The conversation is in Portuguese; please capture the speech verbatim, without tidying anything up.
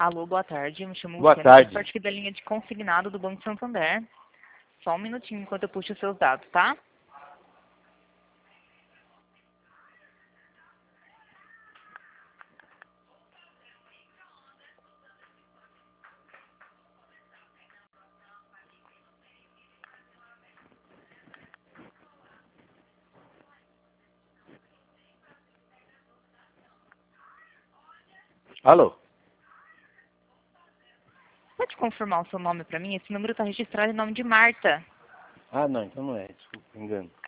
Alô, boa tarde. Eu me chamo Boa Luciana. tarde. Eu aqui da linha de consignado do Banco Santander. Só um minutinho enquanto eu puxo os seus dados, tá? Alô? Pode confirmar o seu nome pra mim? Esse número está registrado em nome de Marta. Ah, não, então não é. Desculpa, engano.